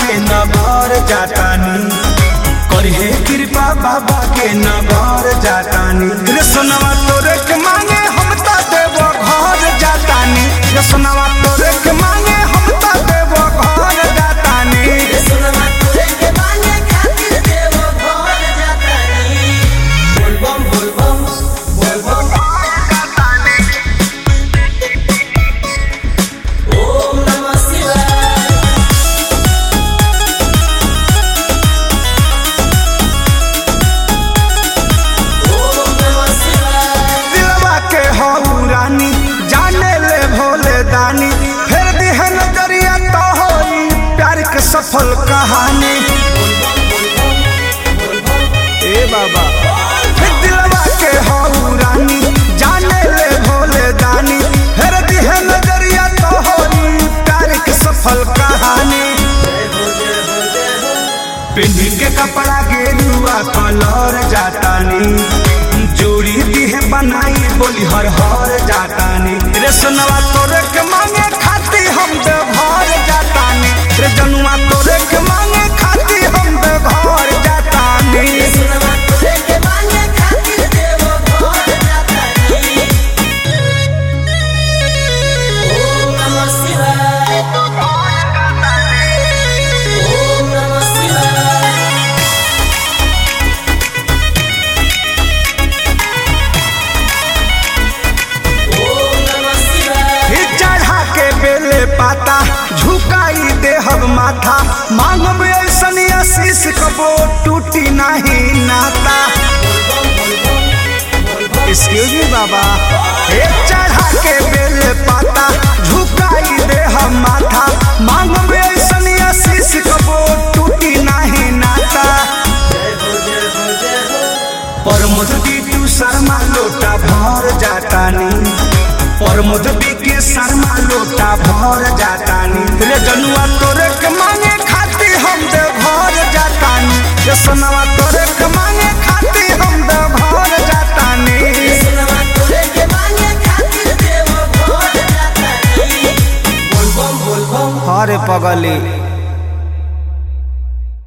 के नगर जातानी, करिहे कृपा बाबा के नगर जातानी। कृष्णवा तोरे के मांगे हम ता देव घर जातानी, कृष्णवा तोरे के मांगे हम ता देव घर जातानी। कृष्णवा तोरे के मांगे खातिर देव घर जातानी। बोल बम बोल बम बोल बम जातानी। ओम नमः शिवाय। ओम नमः शिवाय। दिलवा के हऊ रानी जाने ले भोले दानी, फिर दिहे नजरिया तो होई प्यार के सफल कहानी। ए बाबा दिलवा के हऊ रानी जाने ले भोले दानी, फिर दिहे नजरिया तो होई प्यार के सफल कहानी। पिंडी के कपड़ा गेरुआ कलर जातानी, जोड़ी दिहे बनाई बोली हर हर जातानी। रे सोनवा तोरे के मांगे खाती हम देवघर जातानी, रे जनुआ तोरे के मांगे खाती हम देवघर जातानी। कृष्णवा तोरे के मांगे खातिर देव घर जातानी। ओम नमः शिवाय। ओम नमः शिवाय। ओम नमः शिवाय। ही चढ़ा के बेले पाता झुकाई देहब माथा, मांगब ऐसनी आशीष कबो टूटी नहीं नाता। एक्सक्यूज मी बाबा। हे चढ़ा के बेले पाता झुकाई देहब माथा, मांगब ऐसनी आशीष कबो टूटी नहीं नाता। परमोद बीटू शर्मा लोटा भर जातानी, परमोद बीके शर्मा लोटा भर जातानी। रे जनुआ तोरे के मांगे खाती हम देवघर जातानी, रे सोनवा तोरे के मांगे खाती हम देवघर जातानी। कृष्णवा तोरे के मांगे खातिर देव घर जातानी। बोल बम बोल बम। हरे पगली